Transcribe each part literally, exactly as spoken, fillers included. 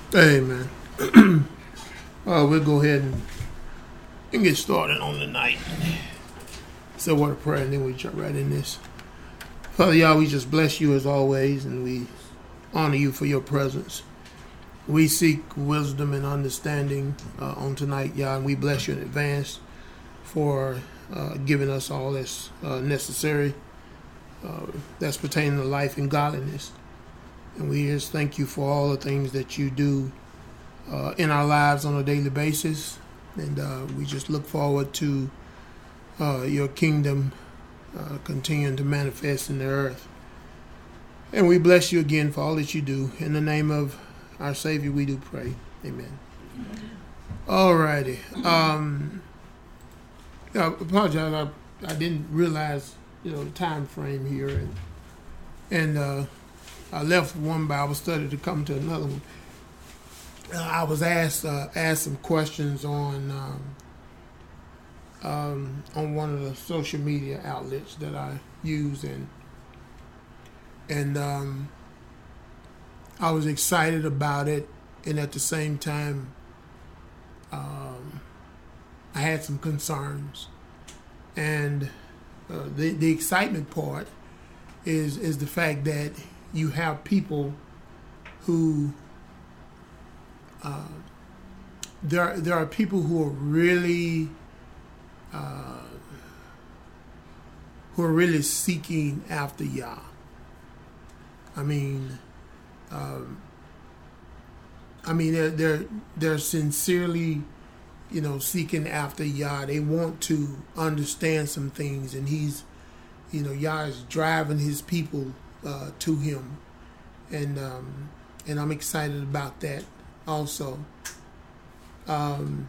Amen. uh, we'll go ahead and, and get started on the night. So, what a prayer, and then we jump right in this. Father, y'all, we just bless you as always, and we honor you for your presence. We seek wisdom and understanding uh, on tonight, y'all, and we bless you in advance for uh, giving us all that's uh, necessary uh, that's pertaining to life and godliness. And we just thank you for all the things that you do uh, in our lives on a daily basis. And uh, we just look forward to uh, your kingdom uh, continuing to manifest in the earth. And we bless you again for all that you do. In the name of our Savior, we do pray. Amen. All righty. Um, I apologize. I, I didn't realize, you know, the time frame here. And, and uh, I left one Bible study to come to another one. Uh, I was asked uh, asked some questions on um, um, on one of the social media outlets that I use, and and um, I was excited about it, and at the same time, um, I had some concerns. And uh, the the excitement part is is the fact that you have people who uh, there there are people who are really uh, who are really seeking after Yah. I mean, um, I mean they're they're they're sincerely, you know, seeking after Yah. They want to understand some things, and he's, you know, Yah is driving his people uh, to him, and um, and I'm excited about that also. Um,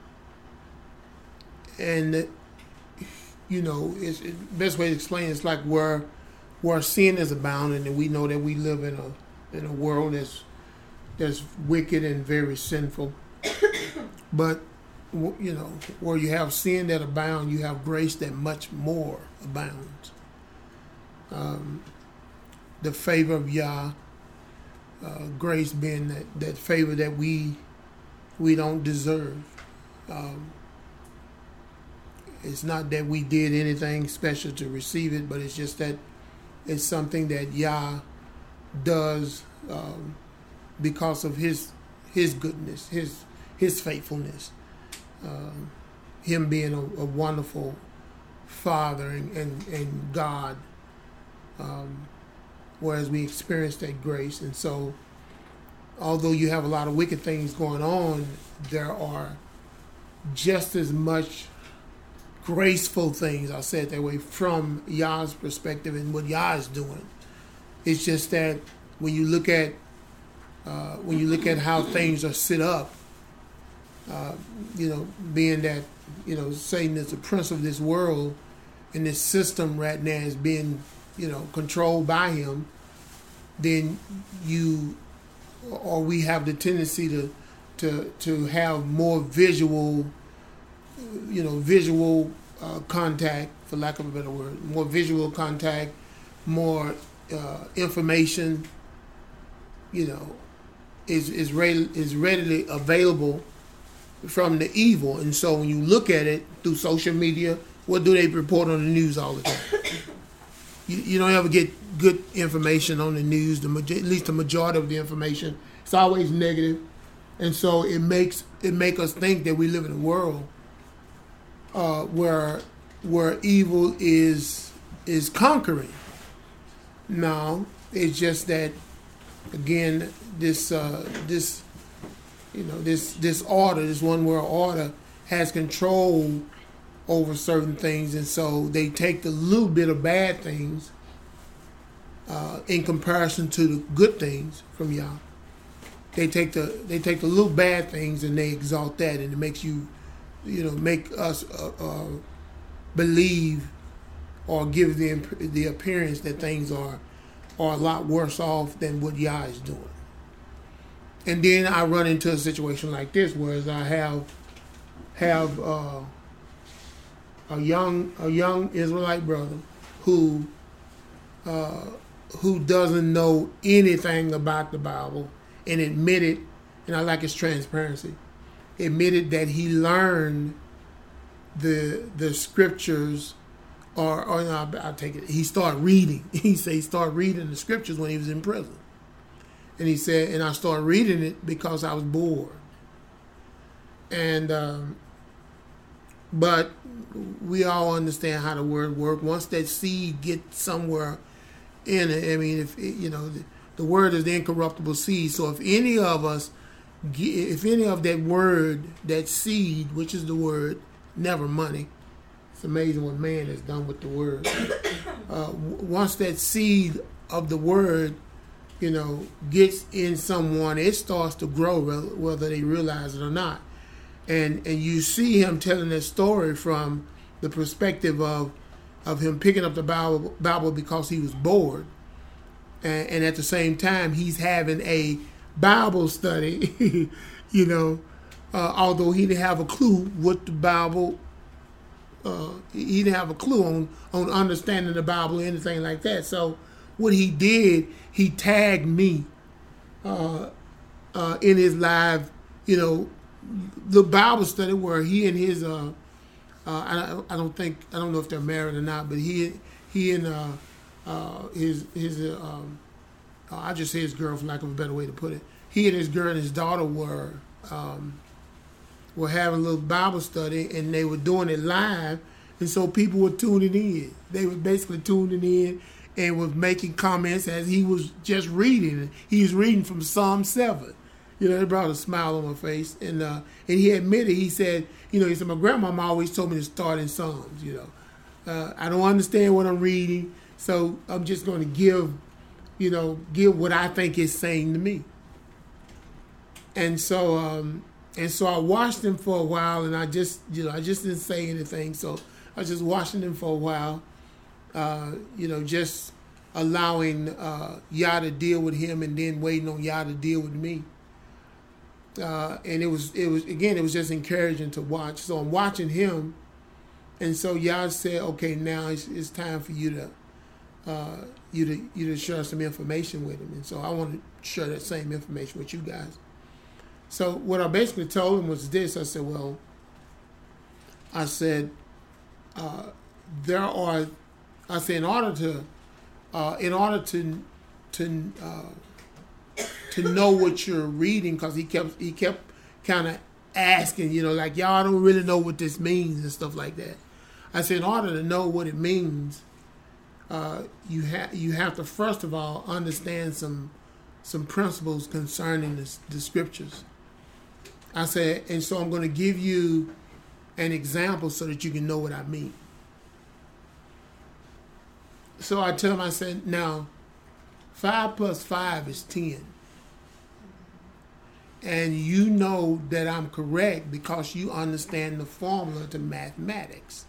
and you know, it's, it's best way to explain it, it's like where where sin is abounding, and we know that we live in a in a world that's that's wicked and very sinful. But you know, where you have sin that abound, you have grace that much more abounds. Um, the favor of Yah, uh, grace being that, that favor that we we don't deserve. Um, it's not that we did anything special to receive it, but it's just that it's something that Yah does um, because of his his goodness, his his faithfulness. Um, him being a, a wonderful Father and, and, and God, um, whereas we experience that grace. And so, although you have a lot of wicked things going on, there are just as much graceful things, I'll say it that way, from Yah's perspective and what Yah is doing. It's just that when you look at uh, when you look at how things are set up, Uh, you know, being that, you know, Satan is the prince of this world, and this system right now is being, you know, controlled by him, then you, or we have the tendency to, to, to have more visual, you know, visual uh, contact, for lack of a better word, more visual contact, more uh, information, you know, is is ready, is readily available from the evil. And so when you look at it through social media, what do they report on the news all the time? you, you don't ever get good information on the news. The at least the majority of the information, it's always negative. And so it makes it make us think that we live in a world uh, where where evil is is conquering. No, it's just that, again, this uh, this you know this this order, this one world order, has control over certain things, and so they take the little bit of bad things uh, in comparison to the good things from Yah. They take the they take the little bad things and they exalt that, and it makes you, you know, make us uh, uh, believe or give the the appearance that things are are a lot worse off than what Yah is doing. And then I run into a situation like this, whereas I have have uh, a young a young Israelite brother who uh, who doesn't know anything about the Bible and admitted and I like his transparency, admitted that he learned the the scriptures, or, or no, I'll take it. He started reading. He said he started reading the scriptures when he was in prison. And he said, and I started reading it because I was bored. And, um, but we all understand how the word works. Once that seed gets somewhere in it, I mean, if you know, the, the word is the incorruptible seed. So if any of us, if any of that word, that seed, which is the word, never money. It's amazing what man has done with the word. Uh, once that seed of the word, you know, gets in someone, it starts to grow, whether they realize it or not. And and you see him telling that story from the perspective of of him picking up the Bible, Bible because he was bored, and, and at the same time he's having a Bible study, you know, uh, although he didn't have a clue what the Bible, uh, he didn't have a clue on on understanding the Bible or anything like that. So what he did, he tagged me uh, uh, in his live, you know, the Bible study where he and his, uh, uh, I, I don't think, I don't know if they're married or not, but he he and uh, uh, his, his uh, um, uh, I just say his girl for lack of a better way to put it. He and his girl and his daughter were um, were having a little Bible study, and they were doing it live, and so people were tuning in. They were basically tuning in and was making comments as he was just reading. He was reading from Psalm seven. You know, it brought a smile on my face. And uh, and he admitted, he said, you know, he said, my grandmama always told me to start in Psalms, you know. Uh, I don't understand what I'm reading, so I'm just going to give, you know, give what I think it's saying to me. And so, um, and so I watched him for a while, and I just, you know, I just didn't say anything. So I was just watching him for a while. Uh, you know, just allowing uh, Yah to deal with him, and then waiting on Yah to deal with me. Uh, and it was, it was again, it was just encouraging to watch. So I'm watching him, and so Yah said, "Okay, now it's, it's time for you to, uh, you to, you to share some information with him." And so I want to share that same information with you guys. So what I basically told him was this: I said, "Well, I said uh, there are." I say in order to, uh, in order to, to, uh, to know what you're reading, because he kept he kept kind of asking, you know, like, y'all don't really know what this means and stuff like that. I said in order to know what it means, uh, you have you have to first of all understand some some principles concerning the, the scriptures. I said, and so I'm going to give you an example so that you can know what I mean. So I tell him, I said, now, five plus five is ten. And you know that I'm correct because you understand the formula to mathematics.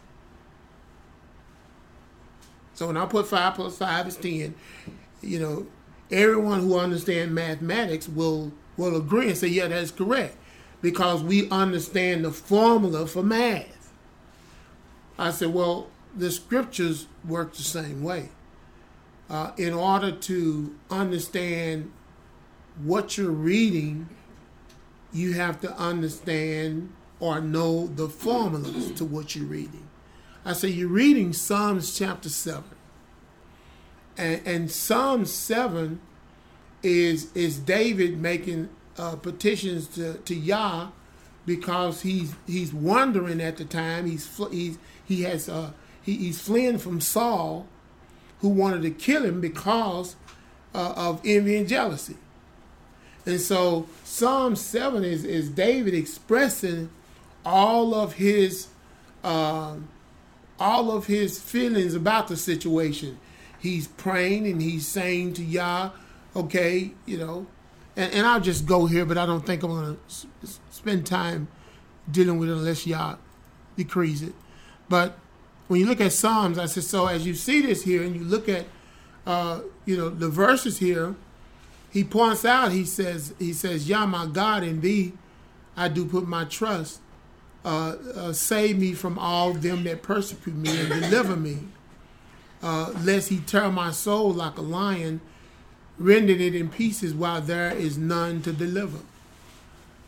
So when I put five plus five is ten, you know, everyone who understands mathematics will, will agree and say, yeah, that's correct. Because we understand the formula for math. I said, well, the scriptures work the same way. Uh, in order to understand what you're reading, you have to understand or know the formulas to what you're reading. I say you're reading Psalms chapter seven. And, and Psalm seven is, is David making uh, petitions to, to Yah because he's he's wandering at the time. He's he's he has uh, he, he's fleeing from Saul, who wanted to kill him because uh, of envy and jealousy. And so Psalm seven is, is David expressing all of his uh, all of his feelings about the situation. He's praying and he's saying to Yah, okay, you know, and, and I'll just go here, but I don't think I'm going to s- spend time dealing with it unless Yah decrees it. But when you look at Psalms, I said, so as you see this here and you look at, uh, you know, the verses here, he points out, he says, he says, Yah, my God, in thee I do put my trust. Uh, uh, save me from all them that persecute me and deliver me. Uh, lest he tear my soul like a lion, rending it in pieces while there is none to deliver.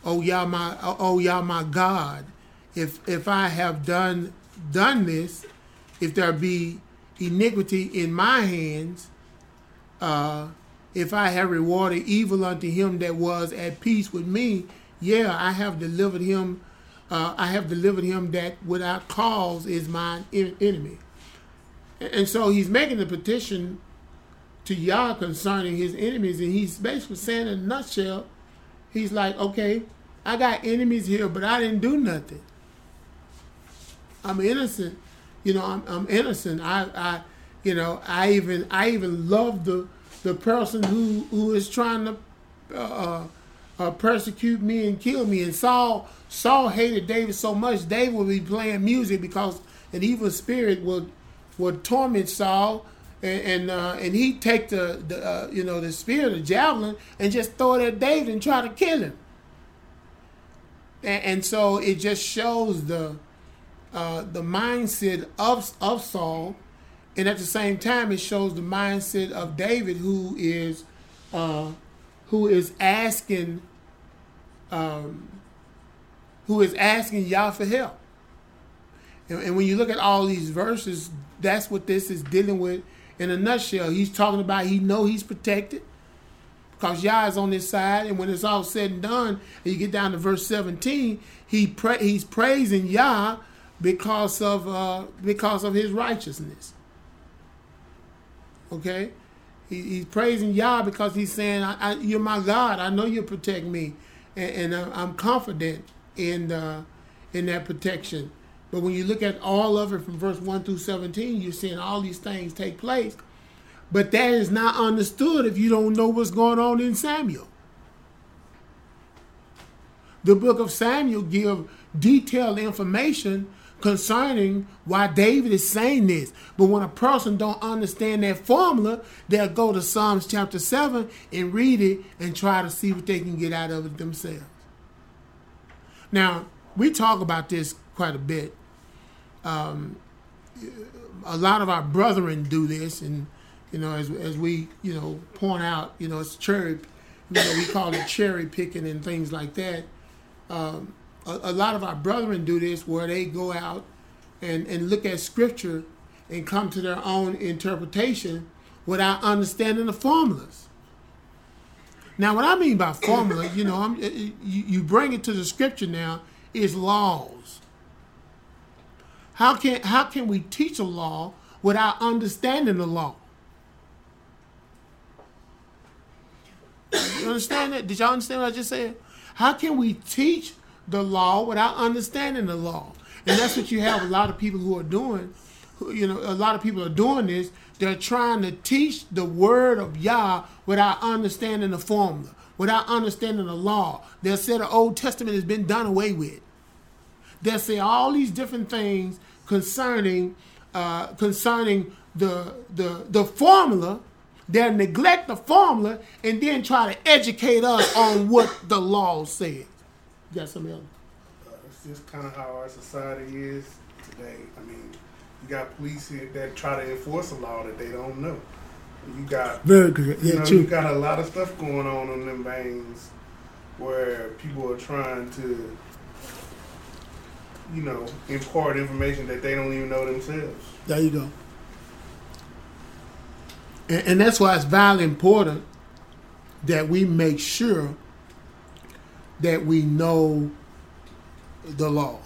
oh Yah my oh Yah my God, if if I have done done this, if there be iniquity in my hands, uh, if I have rewarded evil unto him that was at peace with me, yeah, I have delivered him. Uh, I have delivered him that without cause is mine enemy. And so he's making the petition to Yah concerning his enemies, and he's basically saying in a nutshell, he's like, okay, I got enemies here, but I didn't do nothing. I'm innocent. You know, I'm, I'm innocent. I, I, you know, I even, I even love the the person who who is trying to uh, uh, persecute me and kill me. And Saul, Saul hated David so much, David would be playing music because an evil spirit would would torment Saul, and and, uh, and he'd take the, the uh, you know the spear, the javelin, and just throw it at David and try to kill him. And, and so it just shows the uh, the mindset of of Saul, and at the same time it shows the mindset of David, who is uh, who is asking um, who is asking Yah for help. And, and when you look at all these verses, that's what this is dealing with in a nutshell. He's talking about he know he's protected because Yah is on his side, and when it's all said and done, and you get down to verse seventeen, he pra- he's praising Yah because of uh, because of his righteousness. Okay, he, he's praising Yah because he's saying, I, I, "You're my God. I know you'll protect me, and, and I'm confident in uh, in that protection." But when you look at all of it from verse one through seventeen, you're seeing all these things take place. But that is not understood if you don't know what's going on in Samuel. The book of Samuel gives detailed information concerning why David is saying this. But when a person don't understand that formula, they'll go to Psalms chapter seven and read it and try to see what they can get out of it themselves. Now, we talk about this quite a bit. Um, a lot of our brethren do this, and you know, as as we you know point out, you know, it's cherry, you know, we call it cherry picking and things like that. Um, a, a lot of our brethren do this, where they go out and and look at scripture and come to their own interpretation without understanding the formulas. Now, what I mean by formula, you know, I'm, you, you bring it to the scripture now, is laws. How can how can we teach a law without understanding the law? You understand that? Did y'all understand what I just said? How can we teach the law without understanding the law? And that's what you have a lot of people who are doing. Who, you know, a lot of people are doing this. They're trying to teach the word of Yah without understanding the formula, without understanding the law. They'll say the Old Testament has been done away with. They'll say all these different things concerning uh, concerning the the the formula. They'll neglect the formula and then try to educate us on what the law says. You got something else? Uh, it's just kind of how our society is today. I mean, you got police here that try to enforce a law that they don't know. You got very good. Yeah, you know, true. You got a lot of stuff going on in them veins where people are trying to, you know, impart information that they don't even know themselves. There you go. And, and that's why it's vitally important that we make sure that we know the law.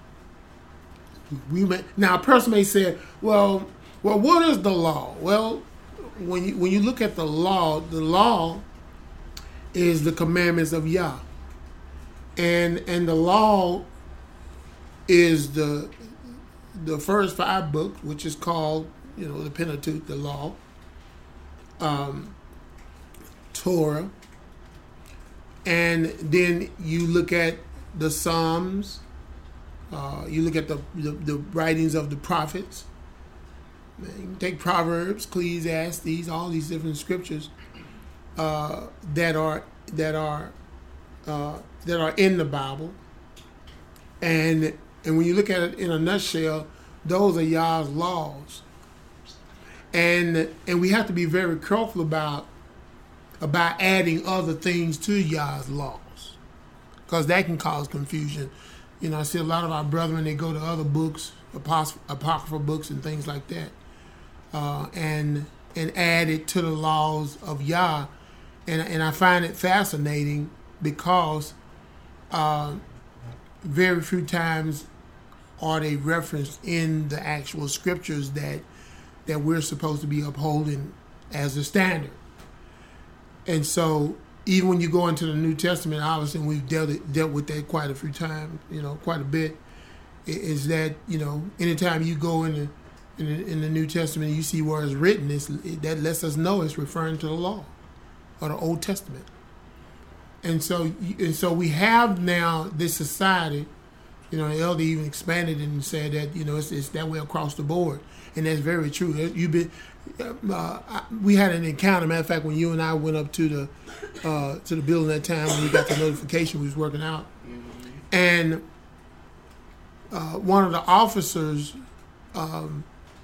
We may, now, a person may say, "Well, well, what is the law?" Well, when you when you look at the law, the law is the commandments of Yah, and and the law is the the first five books, which is called, you know, the Pentateuch, the law, um, Torah, and then you look at the Psalms. Uh, you look at the, the the writings of the prophets. You can take Proverbs, Ecclesiastes, all these different scriptures uh, that are that are uh, that are in the Bible, and and when you look at it in a nutshell, those are Yah's laws, and and we have to be very careful about about adding other things to Yah's laws. because that can cause confusion. You know, I see a lot of our brethren, they go to other books, apos- apocryphal books and things like that, uh, and and add it to the laws of Yah. And, and I find it fascinating because uh, very few times are they referenced in the actual scriptures that that we're supposed to be upholding as a standard. And so even when you go into the New Testament, obviously we've dealt it, dealt with that quite a few times, you know, quite a bit, is that, you know, anytime you go in the, in the, in the New Testament, you see where it's written, it's, it, that lets us know it's referring to the law or the Old Testament. And so, and so we have now this society, you know, the elder even expanded and said that, you know, it's, it's that way across the board. And that's very true. You've been, uh, we had an encounter. Matter of fact, when you and I went up to the uh, to the building that time, when we got the notification we was working out, mm-hmm. and uh, one of the officers um,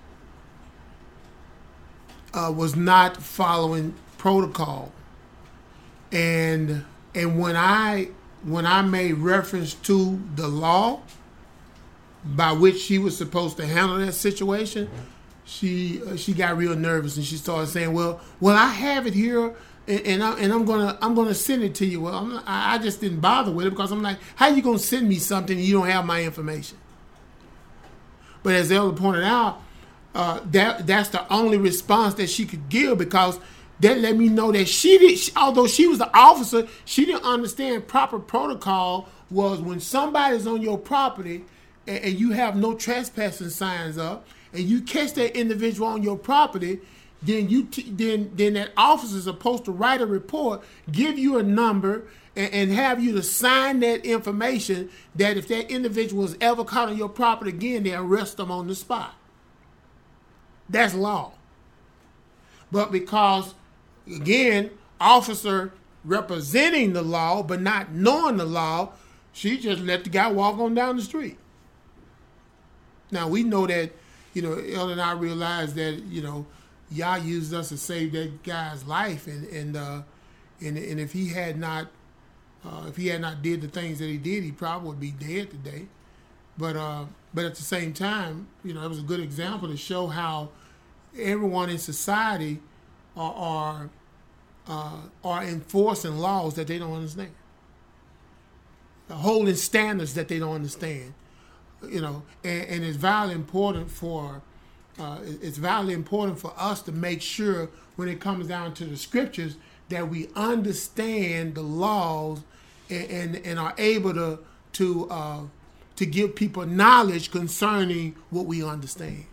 uh, was not following protocol, and and when I when I made reference to the law by which she was supposed to handle that situation, she uh, she got real nervous and she started saying, "Well, well, I have it here, and, and, I, and I'm gonna I'm gonna send it to you." Well, I'm, I just didn't bother with it because I'm like, "How you gonna send me something and you don't have my information?" But as the elder pointed out, uh, that that's the only response that she could give, because that let me know that she did. She, although she was the officer, she didn't understand proper protocol was when somebody's on your property and you have no trespassing signs up, and you catch that individual on your property, then you t- then then that officer is supposed to write a report, give you a number, and, and have you to sign that information that if that individual is ever caught on your property again, they arrest them on the spot. That's law. But because, again, officer representing the law but not knowing the law, she just let the guy walk on down the street. Now, we know that, you know, El and I realized that, you know, Yah used us to save that guy's life. And and uh, and, and if he had not uh, if he had not did the things that he did, he probably would be dead today. But uh, but at the same time, you know, it was a good example to show how everyone in society are are, uh, are enforcing laws that they don't understand, holding standards that they don't understand. You know, and, and it's vitally important for uh, it's vitally important for us to make sure when it comes down to the scriptures that we understand the laws and and, and are able to to uh, to give people knowledge concerning what we understand.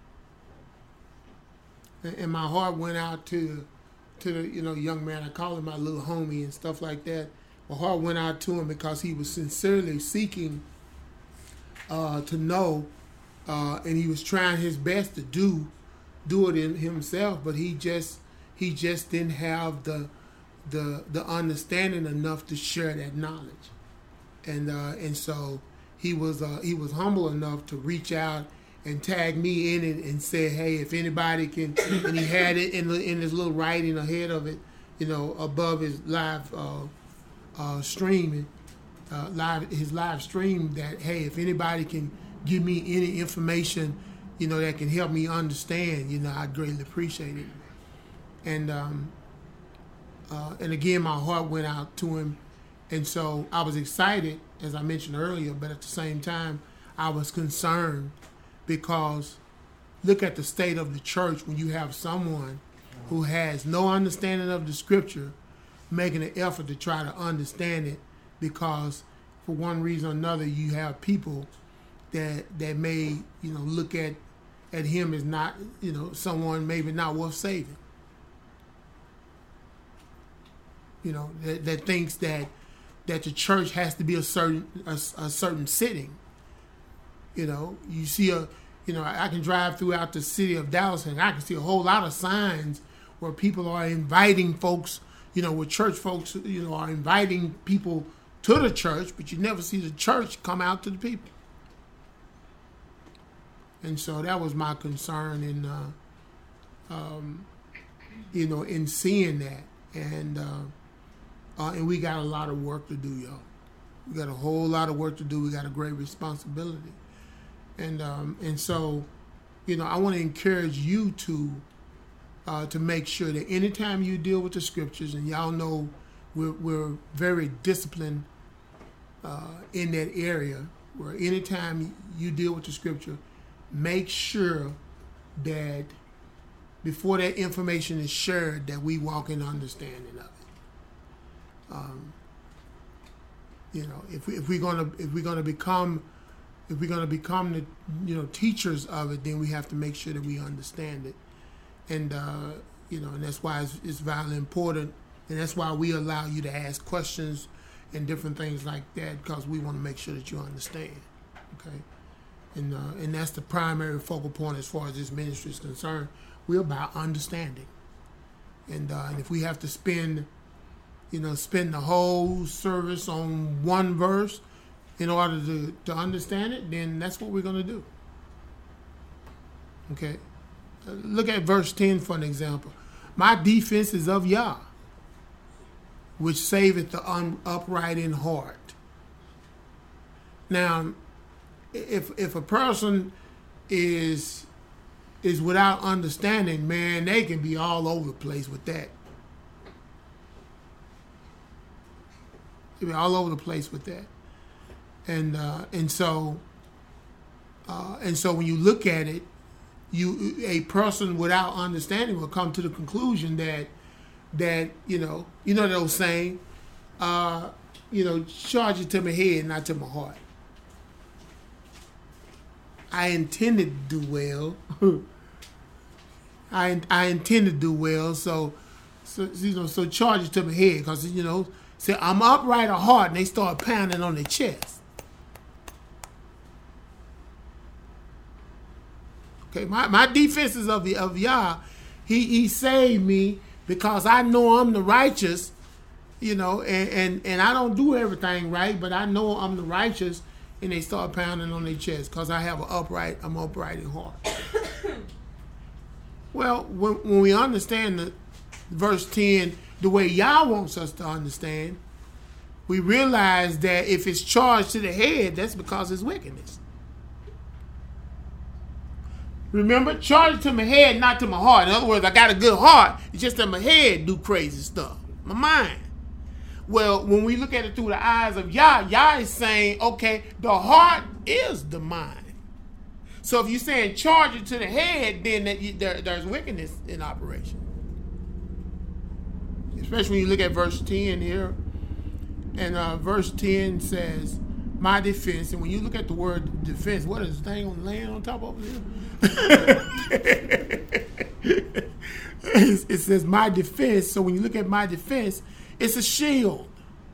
And, and my heart went out to to the you know young man. I call him my little homie and stuff like that. My heart went out to him because he was sincerely seeking Uh, to know, uh, and he was trying his best to do, do it in himself, but he just he just didn't have the the the understanding enough to share that knowledge, and uh, and so he was uh, he was humble enough to reach out and tag me in it and say, hey, if anybody can, and he had it in the, in his little writing ahead of it, you know, above his live uh, uh, streaming. Uh, live his live stream that, hey, if anybody can give me any information, you know, that can help me understand, you know, I'd greatly appreciate it. And um, uh, and again, my heart went out to him, and so I was excited, as I mentioned earlier, but at the same time, I was concerned because look at the state of the church when you have someone who has no understanding of the scripture making an effort to try to understand it, because for one reason or another you have people that that may, you know, look at at him as not, you know, someone maybe not worth saving. You know, that, that thinks that that the church has to be a certain a, a certain sitting. You know, you see a, you know, I can drive throughout the city of Dallas and I can see a whole lot of signs where people are inviting folks, you know, where church folks, you know, are inviting people to the church, but you never see the church come out to the people. And so that was my concern in, uh, um, you know, in seeing that. And uh, uh, and we got a lot of work to do, y'all. We got a whole lot of work to do. We got a great responsibility. And um, and so, you know, I want to encourage you to uh, to make sure that anytime you deal with the scriptures, and y'all know we're, we're very disciplined uh, in that area, where anytime you deal with the scripture, make sure that before that information is shared, that we walk in understanding of it. Um, you know, if we if we're gonna if we're gonna become if we're gonna become the you know teachers of it, then we have to make sure that we understand it, and uh, you know, and that's why it's, it's vitally important, and that's why we allow you to ask questions and different things like that, because we want to make sure that you understand. Okay, and uh, and that's the primary focal point as far as this ministry is concerned. We're about understanding, and uh, and if we have to spend, you know, spend the whole service on one verse in order to, to understand it, then that's what we're going to do. Okay, uh, look at verse ten for an example. My defense is of Yah, which saveth the un- upright in heart. Now, if if a person is is without understanding, man, they can be all over the place with that. They be all over the place with that, and uh, and so uh, and so when you look at it, you a person without understanding will come to the conclusion that that you know you know that old saying, uh, you know, charge it to my head, not to my heart. I intended to do well. I I intend to do well, so so you know so charge it to my head, because you know say I'm upright of heart, and they start pounding on their chest. Okay, my, my defense is of the of Yah. He he saved me because I know I'm the righteous, you know, and, and, and I don't do everything right, but I know I'm the righteous, and they start pounding on their chest because I have an upright, I'm upright in heart. Well, when, when we understand the verse ten the way Yah wants us to understand, we realize that if it's charged to the head, that's because it's wickedness. Remember, charge it to my head, not to my heart. In other words, I got a good heart. It's just that my head do crazy stuff, my mind. Well, when we look at it through the eyes of Yah, Yah is saying, okay, the heart is the mind. So if you're saying charge it to the head, then that you, there, there's wickedness in operation. Especially when you look at verse ten here. And uh, verse ten says, my defense. And when you look at the word defense, what is the thing on land on top of it? It says my defense. So when you look at my defense, it's a shield.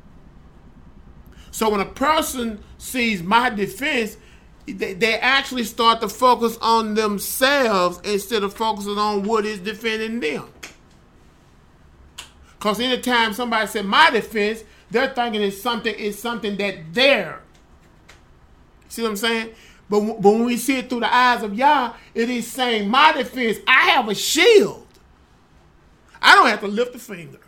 So when a person sees my defense, they, they actually start to focus on themselves instead of focusing on what is defending them. Because anytime somebody said my defense, they're thinking it's something, it's something that they're. See what I'm saying? But, but when we see it through the eyes of Yah, it is saying my defense, I have a shield. I don't have to lift a finger.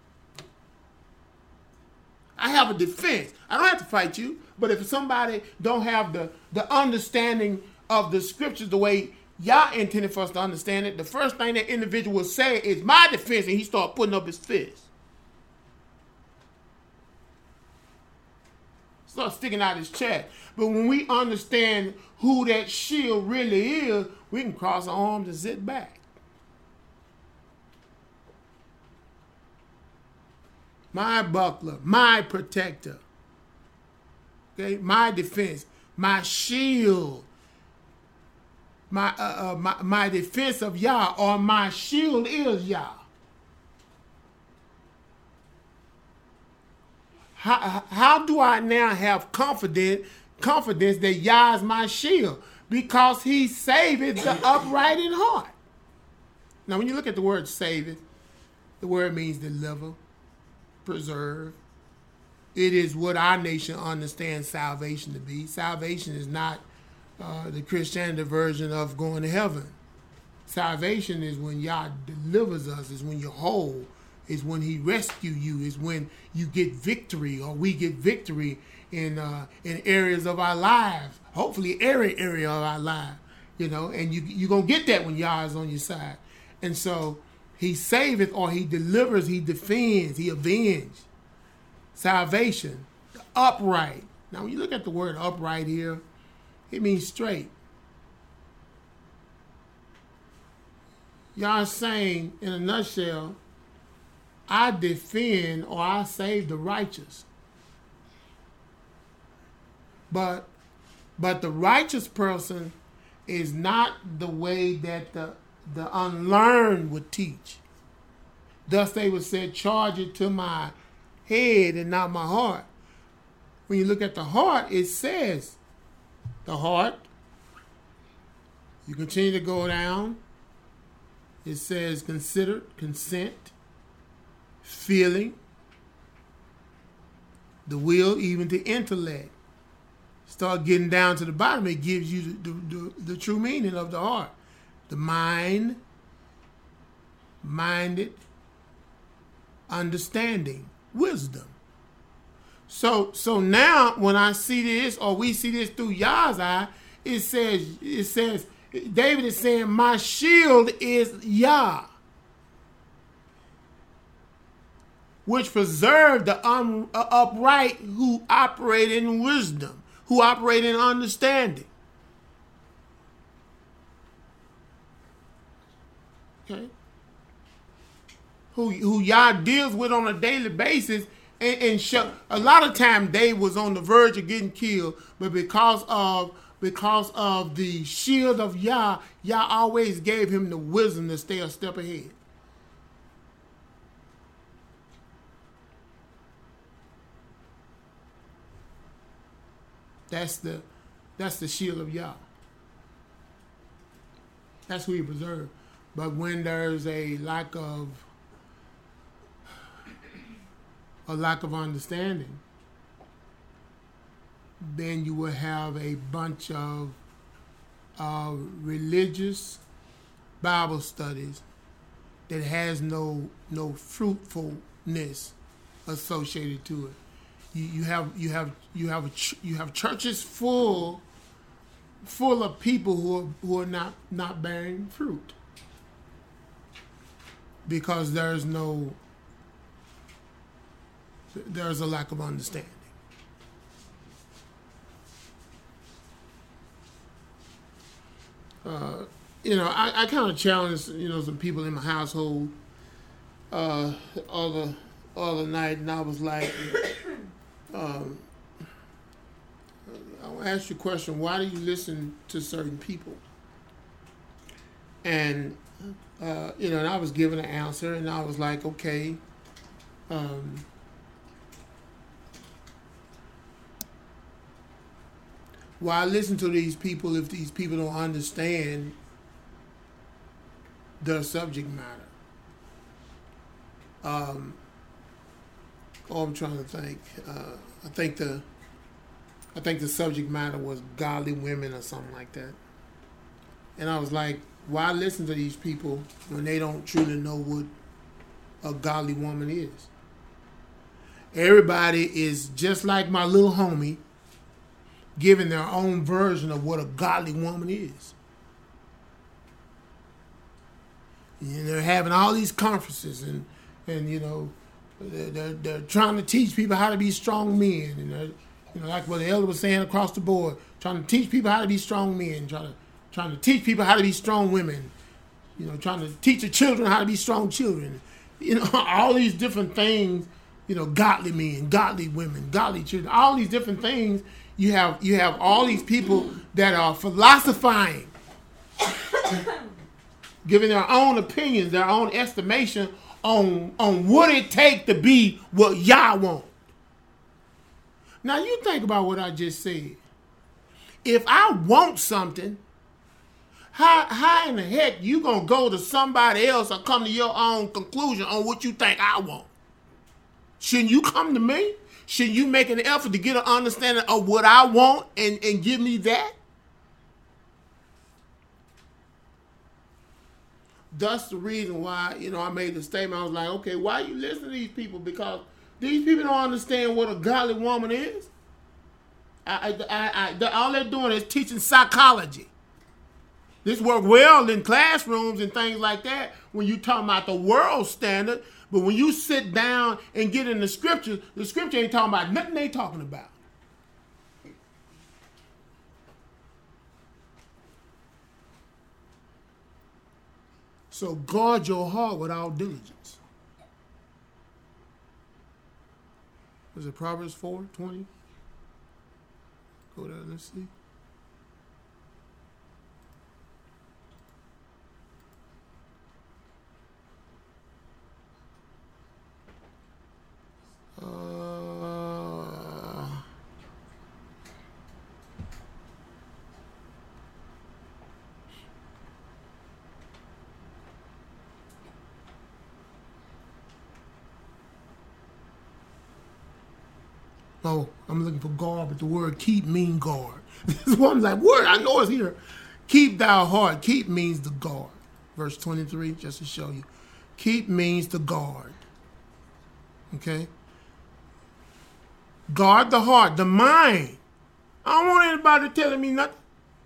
I have a defense. I don't have to fight you. But if somebody don't have the, the understanding of the scriptures the way Yah intended for us to understand it, the first thing that individual will say is my defense, and he start putting up his fist. Start sticking out his chest. But when we understand who that shield really is, we can cross our arms and sit back. My buckler, my protector, okay, my defense, my shield, my uh, uh, my, my defense of Yah, or my shield is Yah. How, how do I now have confidence confidence that Yah is my shield? Because he saveth the upright in heart. Now, when you look at the word saveth, the word means deliver, preserve. It is what our nation understands salvation to be. Salvation is not uh, the Christianity version of going to heaven. Salvation is when Yah delivers us, is when you're whole, is when he rescue you, is when you get victory, or we get victory in uh, in areas of our lives. Hopefully every area of our life, you know, and you you're gonna get that when Yah is on your side. And so he saveth, or he delivers, he defends, he avenges. Salvation, the upright. Now when you look at the word upright here, it means straight. Yah is saying in a nutshell, I defend or I save the righteous. But but the righteous person is not the way that the the unlearned would teach. Thus they would say, charge it to my head and not my heart. When you look at the heart, it says the heart. You continue to go down. It says consider, consent, feeling, the will, even the intellect. Start getting down to the bottom, it gives you the, the, the, the true meaning of the heart. The mind, minded, understanding, wisdom. So so now when I see this, or we see this through Yah's eye, it says, it says, David is saying, my shield is Yah, which preserve the un, uh, upright who operate in wisdom, who operate in understanding. Okay? Who, who Yah deals with on a daily basis. And, and show, a lot of times David was on the verge of getting killed, but because of because of the shield of Yah, Yah always gave him the wisdom to stay a step ahead. That's the that's the shield of Yah. That's who he preserved. But when there's a lack of a lack of understanding, then you will have a bunch of uh, religious Bible studies that has no no fruitfulness associated to it. You, you have you have you have a ch- you have churches full full of people who are, who are not not bearing fruit because there's no there's a lack of understanding. Uh, you know, I, I kind of challenged, you know, some people in my household uh, other other night, and I was like, um, I want to ask you a question. Why do you listen to certain people? And, uh, you know, and I was given an answer, and I was like, okay, um, why listen to these people if these people don't understand their subject matter? Um, oh, I'm trying to think. Uh, I think the I think the subject matter was godly women or something like that. And I was like, why listen to these people when they don't truly know what a godly woman is? Everybody is just like my little homie, giving their own version of what a godly woman is. And they're having all these conferences, and, and you know, they're, they're, they're trying to teach people how to be strong men. And they're, you know, like what the elder was saying across the board, trying to teach people how to be strong men, trying to, trying to teach people how to be strong women, you know, trying to teach the children how to be strong children. You know, all these different things, you know, godly men, godly women, godly children, all these different things. You have you have all these people that are philosophizing, giving their own opinions, their own estimation on, on what it takes to be what Yah want. Now you think about what I just said. If I want something, how how in the heck you gonna go to somebody else or come to your own conclusion on what you think I want? Shouldn't you come to me? Should you make an effort to get an understanding of what I want and, and give me that? that's the reason why, you know, I made the statement. I was like, okay, why you listen to these people? Because these people don't understand what a godly woman is. I, I, I, I, all they're doing is teaching psychology. This works well in classrooms and things like that when you talking about the world standard. But when you sit down and get in the scriptures, the scripture ain't talking about nothing they talking about. So guard your heart with all diligence. Was it Proverbs four twenty? Go there, let's see. Uh, oh, I'm looking for guard, but the word keep mean guard. This one's like, word, I know it's here. Keep thou heart. Keep means the guard. Verse twenty-three, just to show you. Keep means the guard. Okay? Guard the heart, the mind. I don't want anybody telling me nothing.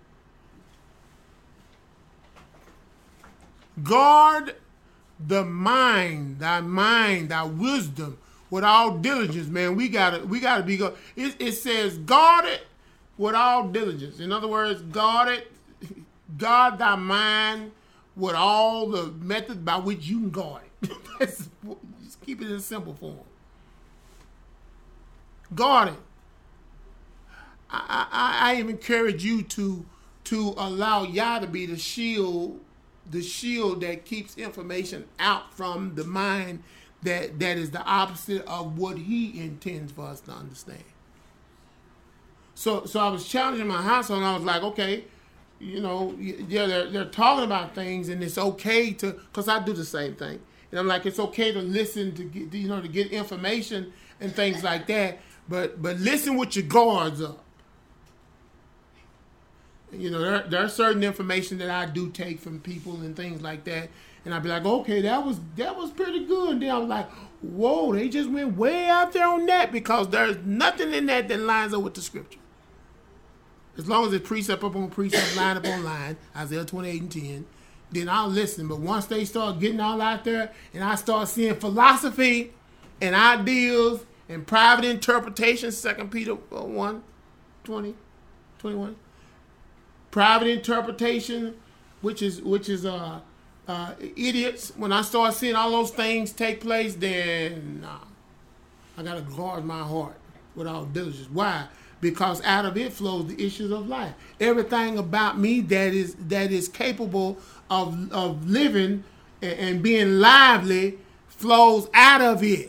Guard the mind, thy mind, thy wisdom, with all diligence, man. We gotta, we gotta be good. It, it says guard it with all diligence. In other words, guard it, guard thy mind with all the methods by which you can guard it. That's, just keep it in simple form. Guard it. I, I, I encourage you to to allow Yah to be the shield, the shield that keeps information out from the mind that, that is the opposite of what He intends for us to understand. So so I was challenging my household, and I was like, okay, you know, yeah, they're they're talking about things, and it's okay to, because I do the same thing, and I'm like, it's okay to listen to get, you know, to get information and things like that. But but listen with your guards up. You know, there, there's certain information that I do take from people and things like that. And I'd be like, okay, that was that was pretty good. And then I was like, whoa, they just went way out there on that, because there's nothing in that that lines up with the scripture. As long as it's precept up on precept, line up on line, Isaiah twenty-eight and ten, then I'll listen. But once they start getting all out there and I start seeing philosophy and ideals and private interpretation, Second Peter one, twenty, twenty-one. Private interpretation, which is which is uh, uh, idiots. When I start seeing all those things take place, then nah, I gotta guard my heart with all diligence. Why? Because out of it flows the issues of life. Everything about me that is that is capable of of living and, and being lively flows out of it.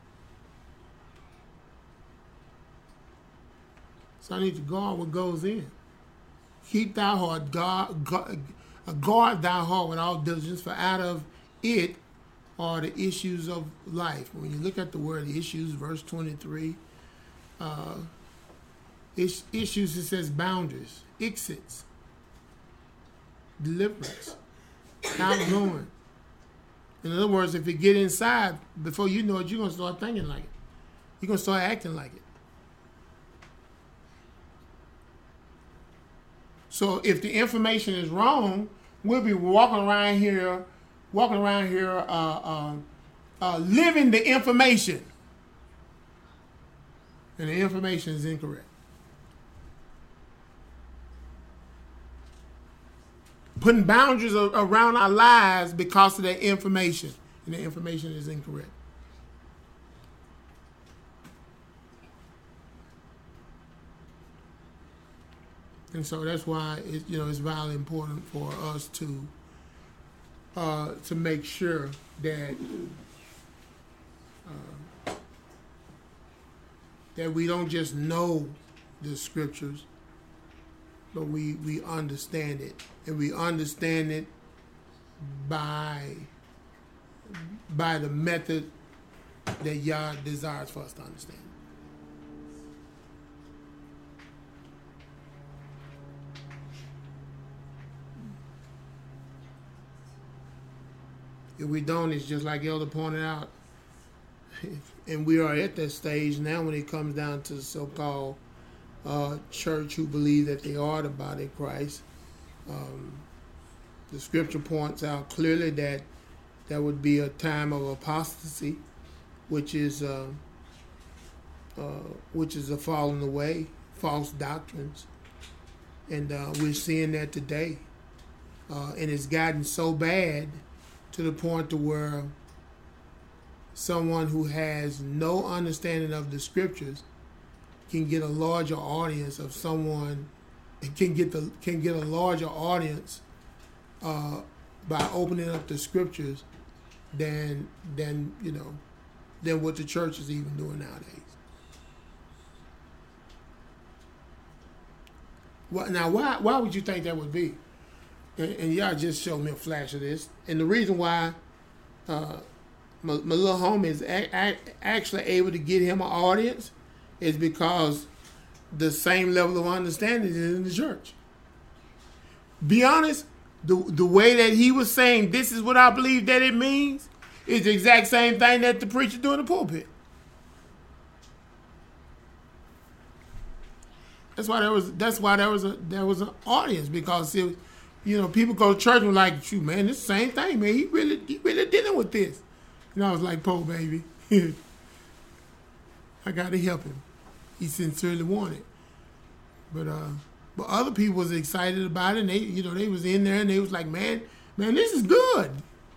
So I need to guard what goes in. Keep thy heart, guard, guard, guard thy heart with all diligence, for out of it are the issues of life. When you look at the word issues, verse twenty-three, uh, is, issues, it says boundaries, exits, deliverance, outgoing. In other words, if you get inside, before you know it, you're going to start thinking like it. You're going to start acting like it. So if the information is wrong, we'll be walking around here, walking around here, uh, uh, uh, living the information, and the information is incorrect. Putting boundaries around our lives because of that information, and the information is incorrect. And so that's why it, you know, it's vitally important for us to uh, to make sure that uh, that we don't just know the scriptures, but we we understand it, and we understand it by by the method that Yah desires for us to understand. If we don't, it's just like Elder pointed out. And we are at that stage now when it comes down to the so-called uh, church who believe that they are the body of Christ. Um, the scripture points out clearly that that would be a time of apostasy, which is uh, uh, which is a falling away, false doctrines, and uh, we're seeing that today. Uh, and it's gotten so bad to the point to where someone who has no understanding of the scriptures can get a larger audience of someone can get the can get a larger audience uh, by opening up the scriptures than than you know than what the church is even doing nowadays. What, now, why why would you think that would be? And, and y'all just showed me a flash of this. And the reason why uh, my, my little homie is a, a, actually able to get him an audience is because the same level of understanding is in the church. Be honest, the the way that he was saying, this is what I believe that it means, is the exact same thing that the preacher do in the pulpit. That's why there was. That's why there was a there was an audience, because it was, you know, people go to church and were like, shoot, man, it's the same thing, man. He really he really dealing with this. And I was like, Poe, baby, I got to help him. He sincerely wanted. But uh, but other people was excited about it, and they, you know, they was in there and they was like, man, man, this is good.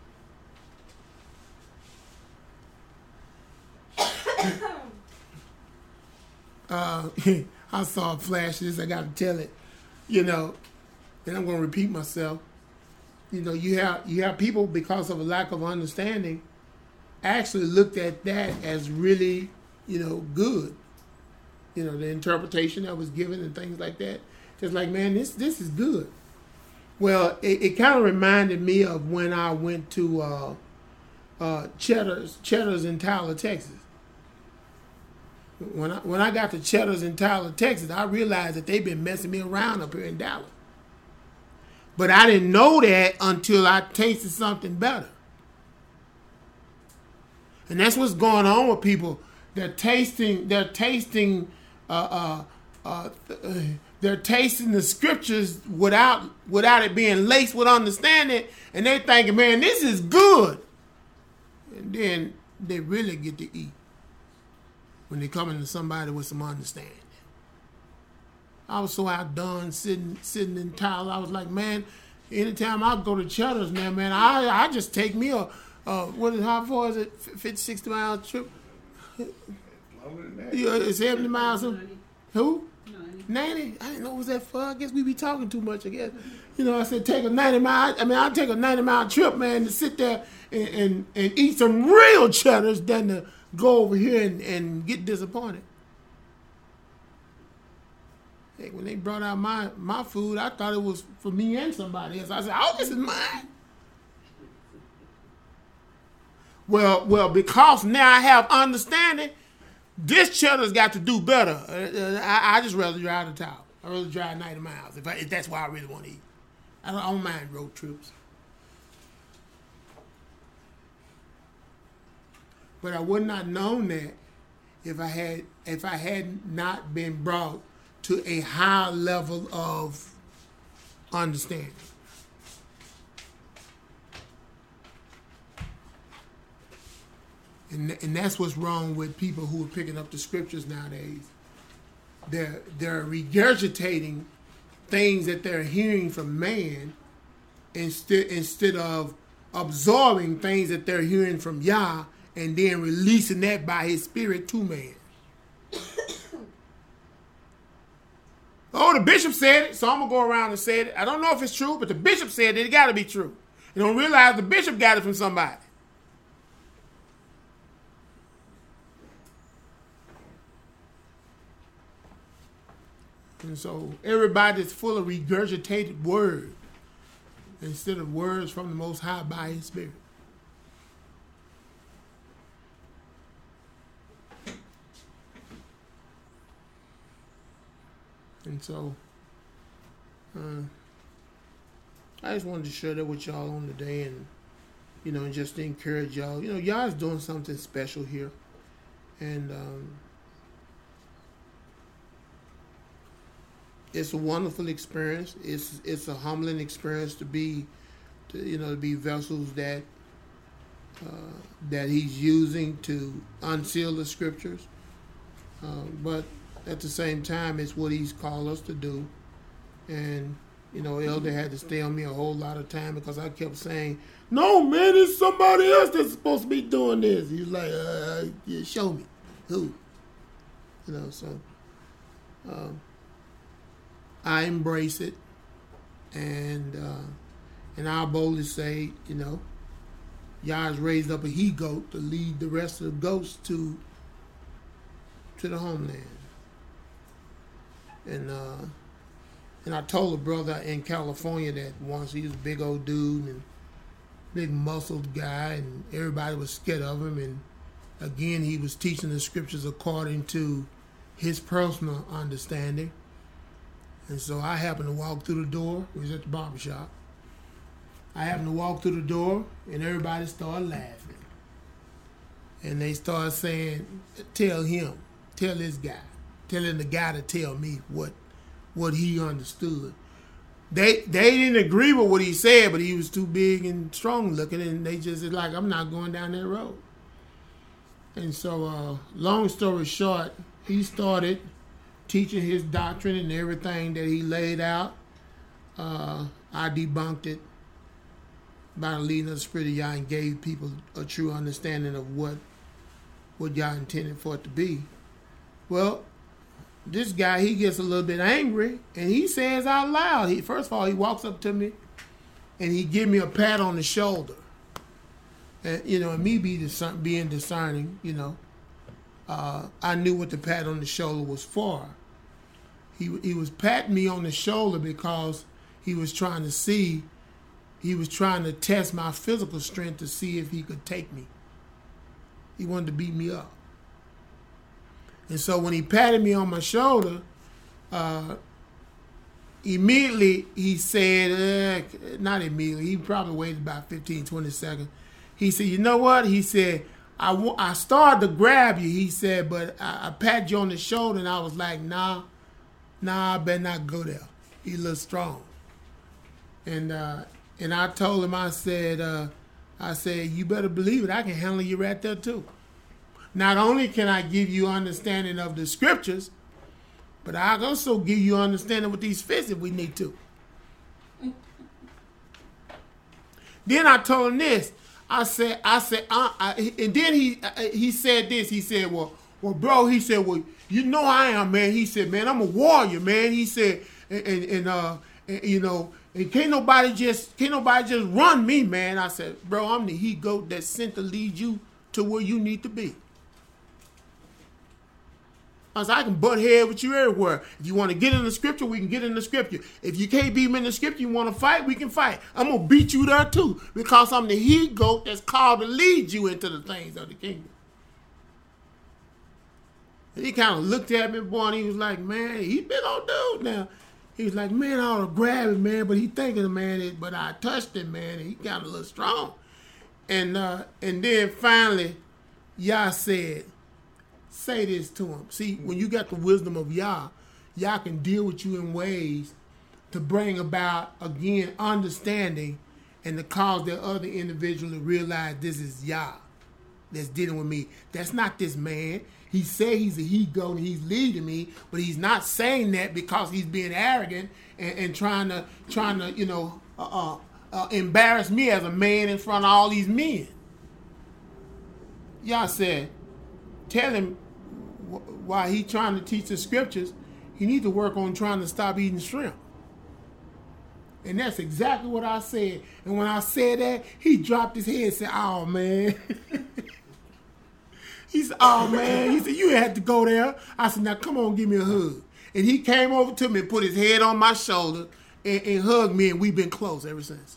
uh, I saw a flash of this. I got to tell it, you know, and I'm going to repeat myself. You know, you have you have people, because of a lack of understanding, actually looked at that as really, you know, good. You know, the interpretation that was given and things like that. Just like, man, this this is good. Well, it, it kind of reminded me of when I went to uh, uh, Cheddar's, Cheddar's in Tyler, Texas. When I when I got to Cheddar's in Tyler, Texas, I realized that they've been messing me around up here in Dallas. But I didn't know that until I tasted something better. And that's what's going on with people. They're tasting. They're tasting. Uh, uh, uh, they're tasting the scriptures without without it being laced with understanding, and they're thinking, "Man, this is good." And then they really get to eat when they come into somebody with some understanding. I was so outdone sitting sitting in Tyler. I was like, man, anytime I go to Cheddar's now, man, I I just take me a, a what is how far is it? fifty, sixty mile trip. Longer than that. Yeah, seventy miles. Of, who? ninety. ninety? I didn't know it was that far. I guess we be talking too much, I guess. You know, I said take a ninety mile. I mean, I'll take a ninety mile trip, man, to sit there and, and, and eat some real Cheddar's than to go over here and, and get disappointed. Hey, when they brought out my, my food, I thought it was for me and somebody else. I said, oh, this is mine. Well, well, because now I have understanding, this Cheddar's got to do better. Uh, I, I just rather drive the town. I rather drive ninety miles if, I, if that's why I really want to eat. I don't, I don't mind road trips. But I would not known that if I had if I had not been brought to a high level of understanding. And, and that's what's wrong with people who are picking up the scriptures nowadays. They're, they're regurgitating things that they're hearing from man instead, instead of absorbing things that they're hearing from Yah and then releasing that by his spirit to man. Oh, the bishop said it, so I'm going to go around and say it. I don't know if it's true, but the bishop said it. It got to be true. You don't realize the bishop got it from somebody. And so everybody's full of regurgitated word instead of words from the Most High by his spirit. And so uh, I just wanted to share that with y'all on today, and you know, and just to encourage y'all. You know, y'all is doing something special here. And um, it's a wonderful experience. It's it's a humbling experience to be, to, you know, to be vessels that uh, that he's using to unseal the scriptures. Uh, but at the same time, it's what he's called us to do. And, you know, Elder had to stay on me a whole lot of time because I kept saying, no, man, it's somebody else that's supposed to be doing this. He's like, uh, yeah, show me. Who? You know, so um, I embrace it. And uh, and I'll boldly say, you know, Yah's raised up a he-goat to lead the rest of the goats to to the homeland. And uh, and I told a brother in California that once, he was a big old dude and big muscled guy, and everybody was scared of him. And again, he was teaching the scriptures according to his personal understanding. And so I happened to walk through the door. We was at the barbershop. I happened to walk through the door, and everybody started laughing. And they started saying, tell him, tell this guy, telling the guy to tell me what what he understood. They they didn't agree with what he said, but he was too big and strong looking, and they just said, like, I'm not going down that road. And so, uh, long story short, he started teaching his doctrine and everything that he laid out. Uh, I debunked it by the leading of the Spirit of Yah and gave people a true understanding of what what Yah intended for it to be. Well, this guy, he gets a little bit angry, and he says out loud, he, first of all, he walks up to me, and he give me a pat on the shoulder. And, you know, and me be dis- being discerning, you know, uh, I knew what the pat on the shoulder was for. He he was patting me on the shoulder because he was trying to see, he was trying to test my physical strength to see if he could take me. He wanted to beat me up. And so when he patted me on my shoulder, uh, immediately he said, uh, not immediately, he probably waited about fifteen, twenty seconds. He said, you know what? He said, I, w- I started to grab you, he said, but I, I patted you on the shoulder, and I was like, nah, nah, I better not go there. He looked strong. And uh, and I told him, I said, uh, I said, you better believe it, I can handle you right there too. Not only can I give you understanding of the scriptures, but I also give you understanding with these fists if we need to. Then I told him this. I said, I said, uh, I, and then he uh, he said this. He said, well, well, bro, he said, well, you know I am, man. He said, man, I'm a warrior, man. He said, and, and, and uh, and, you know, and can't nobody just can't nobody just run me, man. I said, bro, I'm the he-goat that's sent to lead you to where you need to be. I said, I can butt head with you everywhere. If you want to get in the scripture, we can get in the scripture. If you can't beat me in the scripture, you want to fight, we can fight. I'm going to beat you there too, because I'm the he-goat that's called to lead you into the things of the kingdom. And he kind of looked at me, boy, and he was like, man, he big old dude now. He was like, man, I ought to grab him, man, but he thinking, man, it, but I touched him, man, and he got a little strong. And, uh, and then finally, Yah said, say this to him. See, when you got the wisdom of Yah, Yah can deal with you in ways to bring about, again, understanding and to cause the other individual to realize this is Yah that's dealing with me. That's not this man. He said he's a he-goat and he's leading me, but he's not saying that because he's being arrogant and, and trying to, trying to, you know, uh, uh, uh, embarrass me as a man in front of all these men. Yah said, tell him while he trying to teach the scriptures, he needs to work on trying to stop eating shrimp. And that's exactly what I said. And when I said that, he dropped his head and said, oh, man. He said, oh, man. He said, you had to go there. I said, now, come on, give me a hug. And he came over to me and put his head on my shoulder and, and hugged me, and we've been close ever since.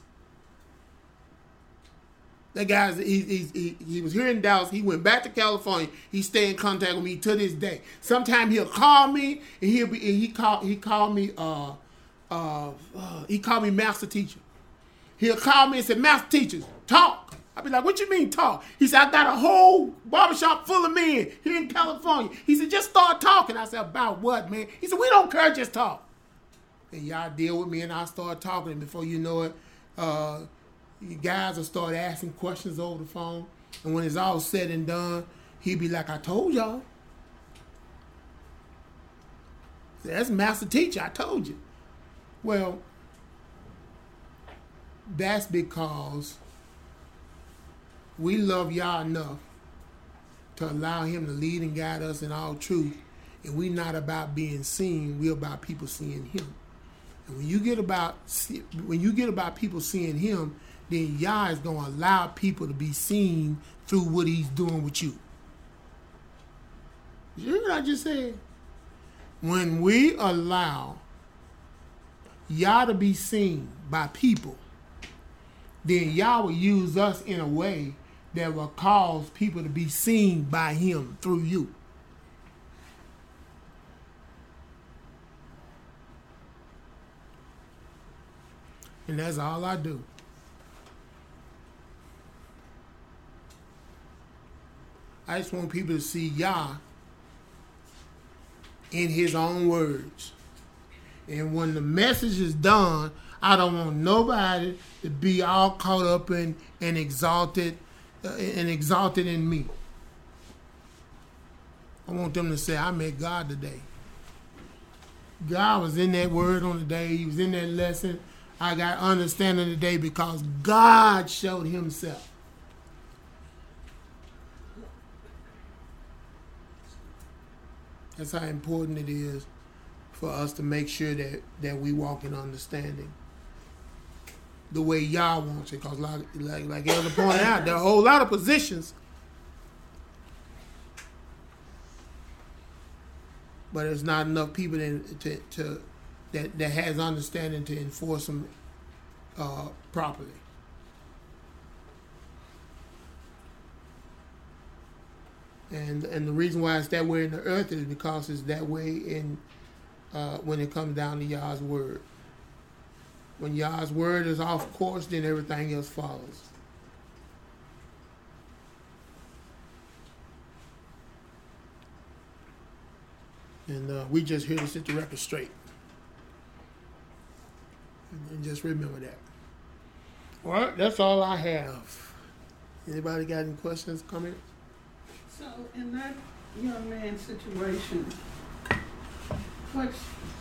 That guy's, he, he, he, he was here in Dallas. He went back to California. He stayed in contact with me to this day. Sometimes he'll call me, and he'll be, and he called, he called me, uh, uh, uh, he called me master teacher. He'll call me and say, master teacher, talk. I'd be like, what you mean talk? He said, I got a whole barbershop full of men here in California. He said, just start talking. I said, about what, man? He said, we don't care, just talk. And y'all deal with me, and I start talking, and before you know it, uh, you guys will start asking questions over the phone. And when it's all said and done, he'd be like, I told y'all. That's master teacher, I told you. Well, that's because we love y'all enough to allow him to lead and guide us in all truth. And we're not about being seen, we're about people seeing him. And when you get about when you get about people seeing him, then Yah is going to allow people to be seen through what he's doing with you. You hear what I just said? When we allow Yah to be seen by people, then Yah will use us in a way that will cause people to be seen by him through you. And that's all I do. I just want people to see Yah in his own words. And when the message is done, I don't want nobody to be all caught up in and exalted uh, and exalted in me. I want them to say, I met God today. God was in that word on the day. He was in that lesson. I got understanding today because God showed himself. That's how important it is for us to make sure that, that we walk in understanding the way Yah wants it. Because like, like, like Elder pointed out, there are a whole lot of positions, but there's not enough people that, to, to, that, that has understanding to enforce them uh, properly. And and the reason why it's that way in the earth is because it's that way in uh, when it comes down to Yah's word. When Yah's word is off course, then everything else follows. And uh, we just here to set the record straight. And just remember that. Well, that's all I have. Anybody got any questions, comments? So, in that young man's situation, what's,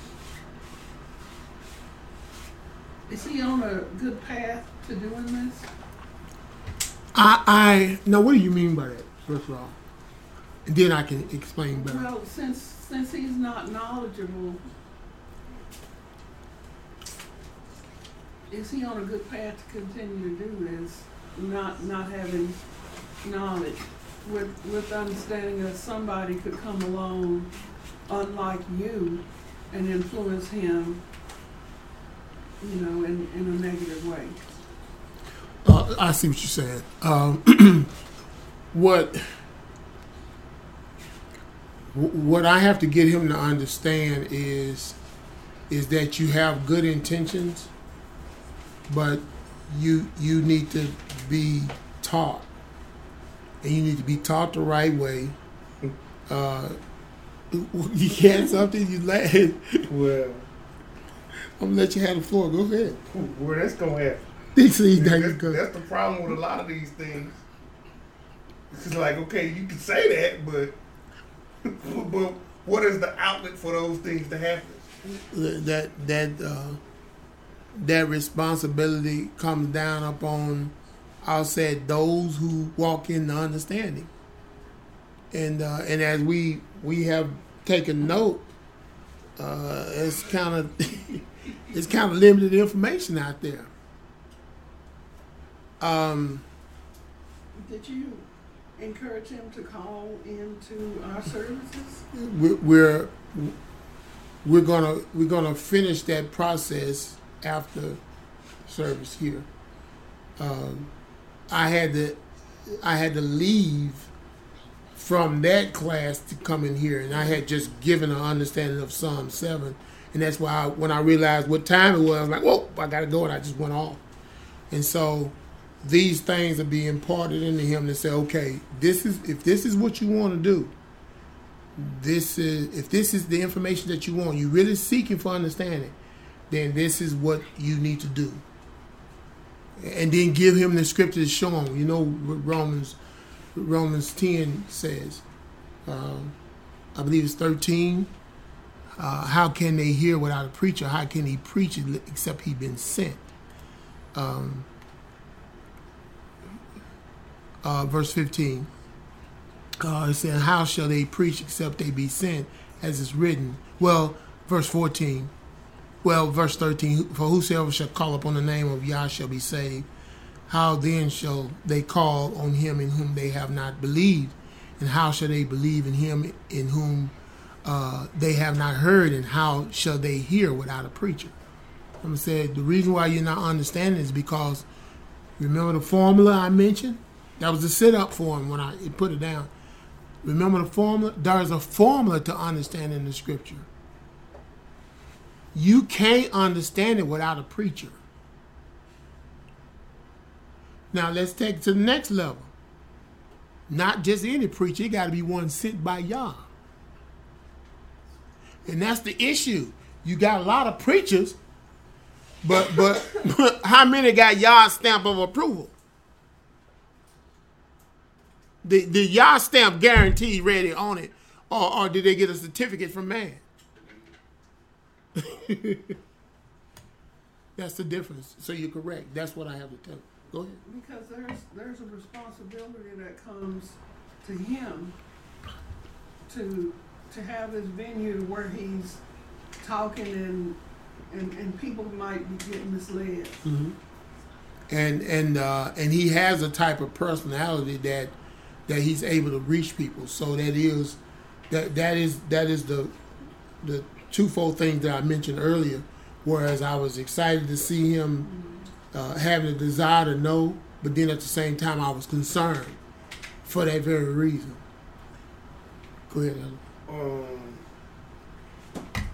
is he on a good path to doing this? I, I, now what do you mean by that, first of all? And then I can explain better. Well, since since he's not knowledgeable, is he on a good path to continue to do this, not not having knowledge? With with understanding that somebody could come along, unlike you, and influence him, you know, in, in a negative way. Uh, I see what you're saying. Um, what what I have to get him to understand is is that you have good intentions, but you you need to be taught. And you need to be taught the right way. Uh, you had something you laugh. Well, I'm gonna let you have the floor. Go ahead. Where that's gonna happen? See, that's, that's, that's the problem with a lot of these things. It's like, okay, you can say that, but but what is the outlet for those things to happen? That that uh, that responsibility comes down upon, I'll say, those who walk in the understanding. And uh, and as we we have taken note, uh, it's kind of it's kind of limited information out there. Um, Did you encourage him to call into our services? We're we're, we're gonna we're gonna finish that process after service here. Um, I had to I had to leave from that class to come in here, and I had just given an understanding of Psalm seven, and that's why I, when I realized what time it was, I was like, whoa, I gotta go, and I just went off. And so these things are being imparted into him to say, okay, this is if this is what you want to do, this is if this is the information that you want, you're really seeking for understanding, then this is what you need to do. And then give him the scripture to show him. You know what Romans Romans ten says. Um, I believe it's thirteen. Uh, how can they hear without a preacher? How can he preach it except he been sent? Um, uh, verse fifteen. Uh, it said, how shall they preach except they be sent, as is written? Well, verse fourteen. Well, verse thirteen, for whosoever shall call upon the name of Yah shall be saved. How then shall they call on him in whom they have not believed? And how shall they believe in him in whom uh, they have not heard? And how shall they hear without a preacher? I'm going to say the reason why you're not understanding is because, remember the formula I mentioned? That was the sit-up form when I put it down. Remember the formula? There's a formula to understanding the scripture. You can't understand it without a preacher. Now let's take it to the next level. Not just any preacher, it got to be one sent by Yah. And that's the issue. You got a lot of preachers, but but, but how many got Yah's stamp of approval? The the Yah stamp guarantee ready on it, or, or did they get a certificate from man? That's the difference. So you're correct. That's what I have to tell you. Go ahead. Because there's there's a responsibility that comes to him to to have this venue where he's talking and and, and people might be getting misled. Mm-hmm. And and uh, and he has a type of personality that that he's able to reach people. So that is that that is that is the the twofold things that I mentioned earlier. Whereas I was excited to see him uh, having a desire to know, but then at the same time I was concerned for that very reason. Go ahead, Ellen. Um,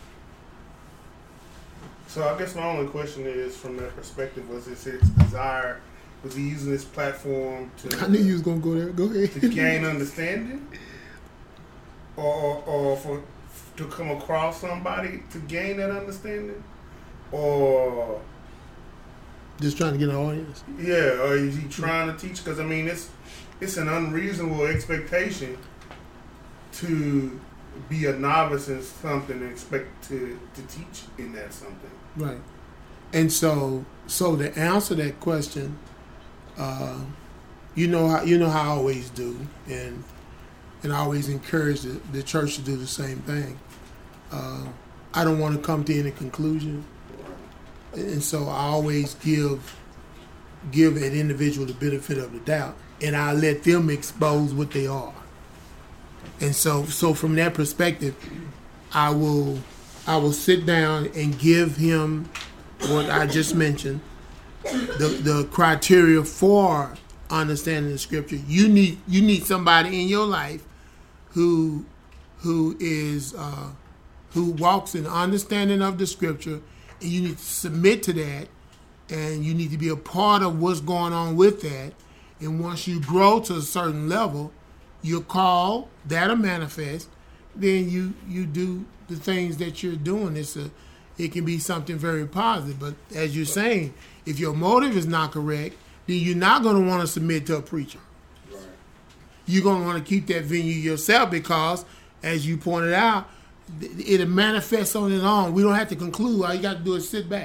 so I guess my only question is, from that perspective, was this his desire? Was he using this platform to? I knew you was gonna go there. Go ahead. To gain understanding, or or, or for to come across somebody to gain that understanding, or just trying to get an audience? Yeah, or is he trying to teach? Because I mean, it's it's an unreasonable expectation to be a novice in something and expect to, to teach in that something. Right. And so, so to answer that question, uh, you know how you know how I always do, and and I always encourage the, the church to do the same thing. Uh, I don't want to come to any conclusion, and so I always give give an individual the benefit of the doubt, and I let them expose what they are. And so, so from that perspective, I will I will sit down and give him what I just mentioned, the the criteria for understanding the scripture. You need you need somebody in your life who who is uh, who walks in understanding of the scripture, and you need to submit to that, and you need to be a part of what's going on with that. And once you grow to a certain level, you're called, that'll manifest, then you you do the things that you're doing. It's a it can be something very positive. But as you're saying, if your motive is not correct, then you're not going to want to submit to a preacher. Right. You're going to want to keep that venue yourself because, as you pointed out, it'll manifest on its own. We don't have to conclude. All you got to do is sit back.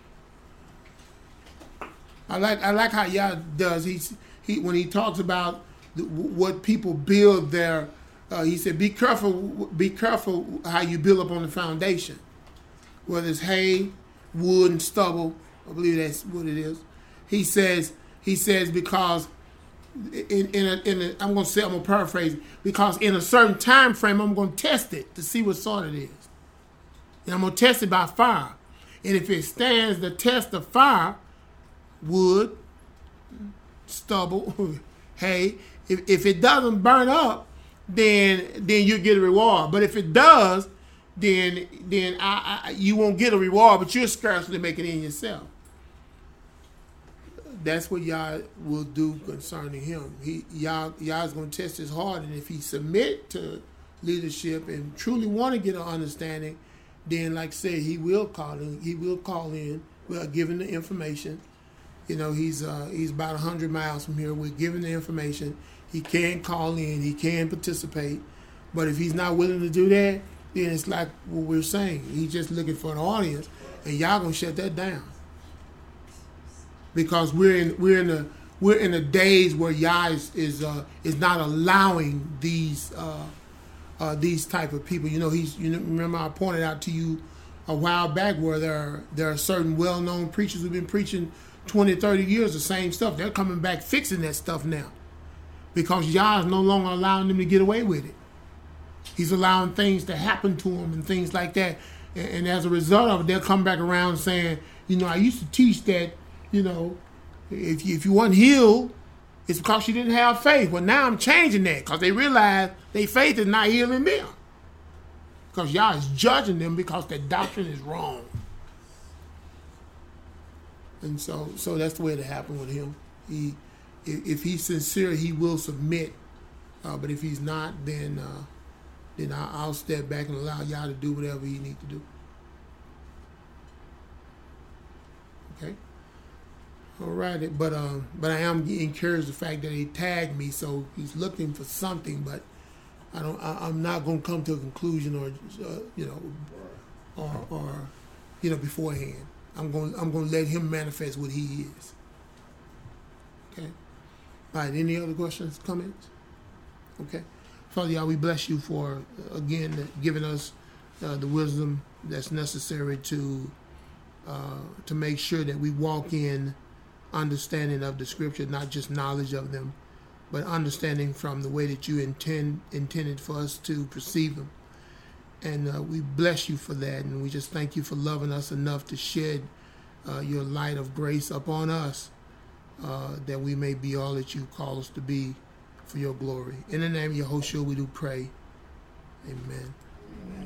I like I like how Yah does. He he when he talks about the, what people build their. Uh, he said, "Be careful. Be careful how you build up on the foundation. Whether it's hay, wood, and stubble. I believe that's what it is." He says. He says because in in a, in a, I'm going to say I'm going to paraphrase because in a certain time frame I'm going to test it to see what sort it is, and I'm going to test it by fire, and if it stands the test of fire, wood, stubble, hay. If if it doesn't burn up, then then you get a reward. But if it does, then then I, I, you won't get a reward, but you'll scarcely make it in yourself. that's what Yah will do concerning him. He Yah Yah's going to test his heart, and if he submit to leadership and truly want to get an understanding, then like I said, he will call in. He will call in. We're giving the information. You know, he's uh, he's about a hundred miles from here. We're giving the information. He can call in. He can participate. But if he's not willing to do that, then it's like what we're saying. He's just looking for an audience, and y'all gonna shut that down. Because we're in we're in a we're in a days where Yah is is, uh, is not allowing these uh, uh, these type of people. You know, he's you know, remember I pointed out to you a while back where there are, there are certain well known preachers who've been preaching twenty, thirty years the same stuff. They're coming back fixing that stuff now, because Yah is no longer allowing them to get away with it. He's allowing things to happen to them and things like that, and, and as a result of it, they'll come back around saying, you know, I used to teach that. You know, if you, if you weren't healed, it's because you didn't have faith. Well, now I'm changing that because they realize their faith is not healing them. Because Yah is judging them because their doctrine is wrong. And so so that's the way it happened with him. He, if, if he's sincere, he will submit. Uh, but if he's not, then uh, then I'll, I'll step back and allow Yah to do whatever he needs to do. Okay? All right, but um, but I am encouraged the fact that he tagged me, so he's looking for something. But I don't. I, I'm not going to come to a conclusion, or uh, you know, or or you know, beforehand. I'm going. I'm going to let him manifest what he is. Okay. All right. Any other questions, comments? Okay. Father Yah, we bless you for uh, again giving us uh, the wisdom that's necessary to uh, to make sure that we walk in understanding of the scripture, not just knowledge of them, but understanding from the way that you intend intended for us to perceive them. And uh, we bless you for that, and we just thank you for loving us enough to shed uh, your light of grace upon us, uh, that we may be all that you call us to be for your glory. In the name of Yahushua we do pray. Amen. Amen.